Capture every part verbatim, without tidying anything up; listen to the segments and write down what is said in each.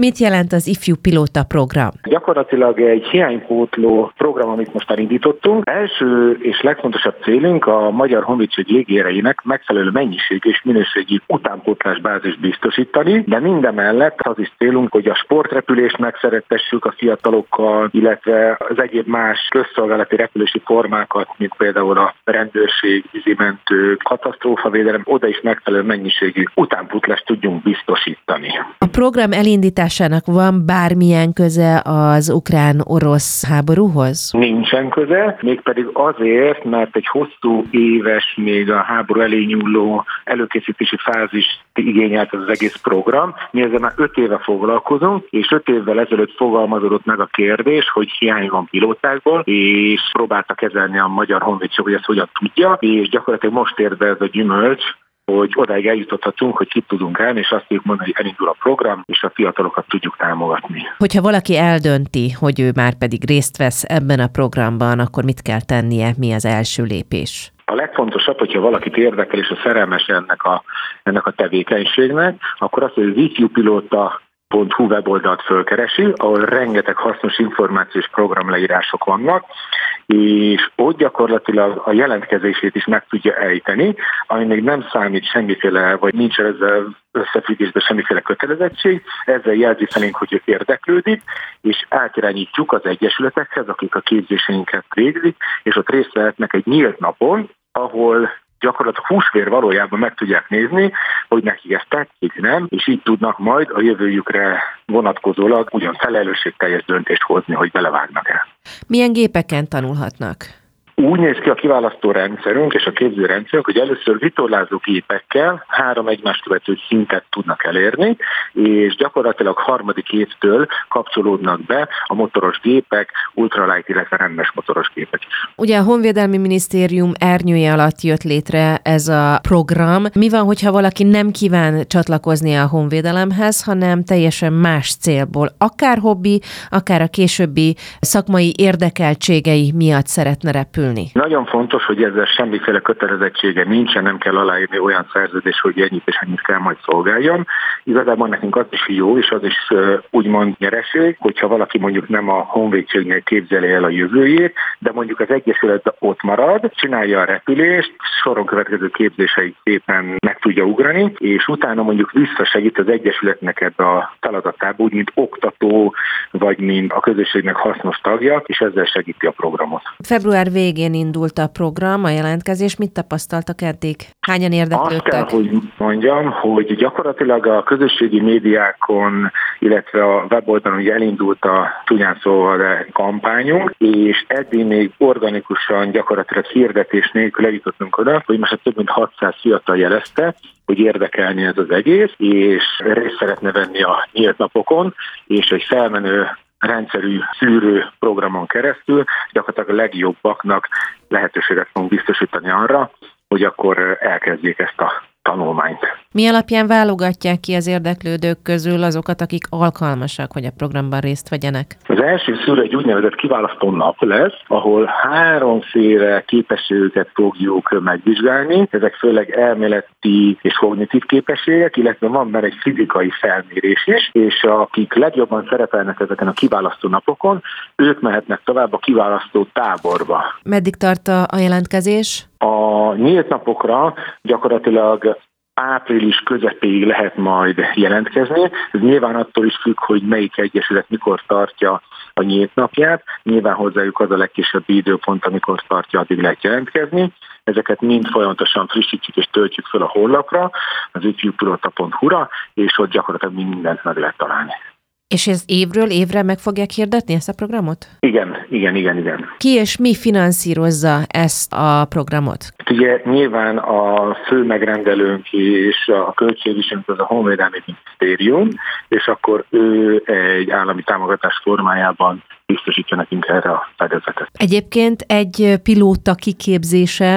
Mit jelent az ifjú pilóta program? Gyakorlatilag egy hiánypótló program, amit most elindítottunk. Első és legfontosabb célunk a Magyar Honvédség légiereinek megfelelő mennyiség és minőségi utánpótlás bázist biztosítani, de mindemellett az is célunk, hogy a sportrepülést megszerettessük a fiatalokkal, illetve az egyéb más közszolgálati repülési formákat, mint például a rendőrség, vízimentő, katasztrófavédelem, oda is megfelelő mennyiségű utánpótlást tudjunk biztosítani. A program elindításának van bármilyen köze az ukrán-orosz háborúhoz? Nincsen köze, mégpedig azért, mert egy hosszú éves, még a háború elé nyúló előkészítési fázist igényelt az egész program. Mi ezzel már öt éve foglalkozunk, és öt évvel ezelőtt fogalmazódott meg a kérdés, hogy hiány van pilótákból, és próbálta kezelni a Magyar Honvédség, hogy ezt hogyan tudja, és gyakorlatilag most ér be ez a gyümölcs, hogy odáig eljutothatunk, hogy ki tudunk állni, és azt tudjuk mondani, hogy elindul a program, és a fiatalokat tudjuk támogatni. Hogyha valaki eldönti, hogy ő már pedig részt vesz ebben a programban, akkor mit kell tennie, mi az első lépés? A legfontosabb, hogyha valakit érdekel, és a szerelmes ennek a, ennek a tevékenységnek, akkor azt, hogy az ifjúpilóta pont hu weboldalt fölkeresi, ahol rengeteg hasznos információs programleírások vannak, és ott gyakorlatilag a jelentkezését is meg tudja ejteni, ami még nem számít semmiféle, vagy nincs ezzel összefüggésben semmiféle kötelezettség, ezzel jelzi felénk, hogy ő érdeklődik, és átirányítjuk az egyesületekhez, akik a képzéseinket végzik, és ott részt vehetnek egy nyílt napon, ahol gyakorlatilag húsvér valójában meg tudják nézni, hogy nekik ez tetszik, nem, és így tudnak majd a jövőjükre vonatkozólag ugyan felelősségteljes döntést hozni, hogy belevágnak-e. Milyen gépeken tanulhatnak? Úgy néz ki a kiválasztó rendszerünk és a képzőrendszerünk, hogy először vitorlázó gépekkel három egymást követő szintet tudnak elérni, és gyakorlatilag harmadik évtől kapcsolódnak be a motoros gépek, ultralight, illetve rendes motoros gépek is. Ugye a Honvédelmi Minisztérium ernyője alatt jött létre ez a program. Mi van, hogyha valaki nem kíván csatlakozni a honvédelemhez, hanem teljesen más célból, akár hobbi, akár a későbbi szakmai érdekeltségei miatt szeretne repülni? Nagyon fontos, hogy ezzel semmiféle kötelezettsége nincsen, nem kell aláírni olyan szerződés, hogy ennyit és ennyit kell majd szolgáljon. Igazából nekünk az is jó, és az is úgymond nyereség, hogyha valaki mondjuk nem a honvédségnél képzeli el a jövőjét, de mondjuk az egyesületben ott marad, csinálja a repülést, soron következő képzéseit szépen meg tudja ugrani, és utána mondjuk visszasegít az egyesületnek ebbe a feladatába, úgy, mint oktató, vagy mint a közösségnek hasznos tagja, és ezzel segíti a programot. Február végén indult a program, a jelentkezés. Mit tapasztaltak eddig? Hányan érdeklődtek? Azt kell, hogy mondjam, hogy gyakorlatilag a közösségi médiákon, illetve a weboldalon ugye elindult a csúnyán szóval kampányunk, és eddig még organikusan gyakorlatilag hirdetés nélkül eljutottunk oda, hogy most több mint hatszáz fiatal jelezte, hogy érdekelni ez az egész, és részt szeretne venni a nyílt napokon, és egy felmenő rendszerű szűrő programon keresztül gyakorlatilag a legjobbaknak lehetőséget fogunk biztosítani arra, hogy akkor elkezdjék ezt a tanulmányt. Mi alapján válogatják ki az érdeklődők közül azokat, akik alkalmasak, hogy a programban részt vegyenek? Az első szűrő egy úgynevezett kiválasztó nap lesz, ahol háromféle képességeket fogjuk megvizsgálni. Ezek főleg elméleti és kognitív képességek, illetve van benne egy fizikai felmérés is, és akik legjobban szerepelnek ezeken a kiválasztó napokon, ők mehetnek tovább a kiválasztó táborba. Meddig tart a jelentkezés? A nyílt napokra gyakorlatilag április közepéig lehet majd jelentkezni. Ez nyilván attól is függ, hogy melyik egyesület mikor tartja a nyílt napját. Nyilván hozzájuk az a legkisebb időpont, amikor tartja, addig lehet jelentkezni. Ezeket mind folyamatosan frissítjük és töltjük fel a honlapra, az ifjúpilóta pont hu-ra, és ott gyakorlatilag mindent meg lehet találni. És ez évről évre meg fogják hirdetni ezt a programot? Igen, igen, igen, igen. Ki és mi finanszírozza ezt a programot? Ugye nyilván a fő megrendelőnk és a költségviselőnk az a Honvédelmi Minisztérium, és akkor ő egy állami támogatás formájában biztosítja nekünk erre a fedezetet. Egyébként egy pilóta kiképzése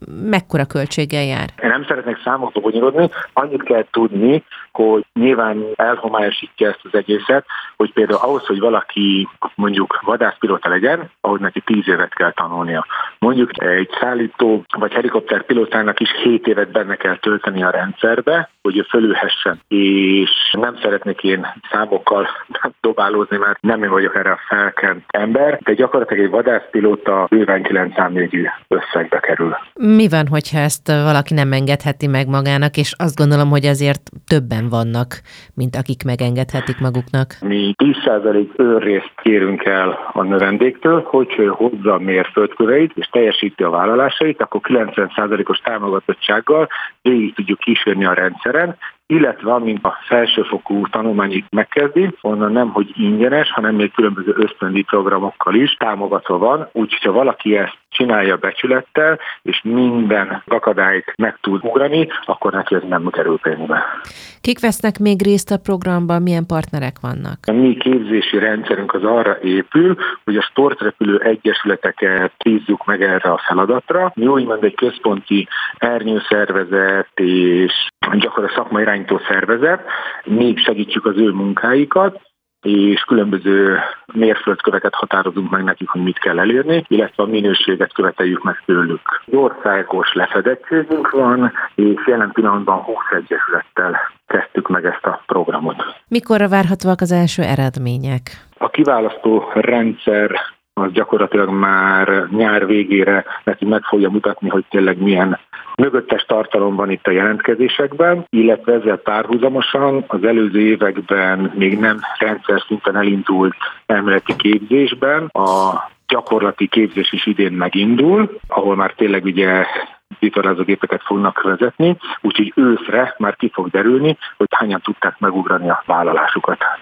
mekkora költséggel jár? Én nem szeretnék számokba bonyolodni, annyit kell tudni, hogy nyilván elhomályosítja ezt az egészet, hogy például ahhoz, hogy valaki mondjuk vadászpilóta legyen, ahhoz neki tíz évet kell tanulnia. Mondjuk egy szállító vagy helikopterpilótának is hét évet benne kell tölteni a rendszerbe, hogy ő fölülhessen. És nem szeretnék én számokkal dobálózni, mert nem én vagyok erre a felkent ember, de gyakorlatilag egy vadászpilóta bőven kilenc számjegyű összegbe kerül. Mi van, hogyha ezt valaki nem engedheti meg magának, és azt gondolom, hogy azért többen vannak, mint akik megengedhetik maguknak? Mi tíz százalék önrészt kérünk el a növendéktől, hogy ő hozza a mérföldköveit és teljesíti a vállalásait, akkor kilencven százalékos támogatottsággal végig tudjuk kísérni a rendszeren, illetve amint a felsőfokú tanulmányit megkezdi, onnan nem, hogy ingyenes, hanem még különböző ösztöndíj programokkal is támogatva van, úgyhogy ha valaki ezt csinálja becsülettel, és minden akadályt meg tud ugrani, akkor neki ez nem kerül pénzbe. Kik vesznek még részt a programban, milyen partnerek vannak? A mi képzési rendszerünk az arra épül, hogy a sportrepülő egyesületeket bízzuk meg erre a feladatra. Mi úgymond egy központi ernyőszervezet és gyakorlatilag szakmai irányító szervezet, mi segítjük az ő munkáikat, és különböző mérföldköveket határozunk meg nekik, hogy mit kell elérni, illetve a minőséget követeljük meg tőlük. Országos lefedettségünk van, és jelen pillanatban húsz egyesülettel kezdtük meg ezt a programot. Mikorra várhatóak az első eredmények? A kiválasztó rendszer az gyakorlatilag már nyár végére neki meg fogja mutatni, hogy tényleg milyen mögöttes tartalom van itt a jelentkezésekben, illetve ezzel párhuzamosan az előző években még nem rendszer szinten elindult elméleti képzésben a gyakorlati képzés is idén megindul, ahol már tényleg ugye vitorlázógépeket fognak vezetni, úgyhogy őszre már ki fog derülni, hogy hányan tudták megugrani a vállalásukat.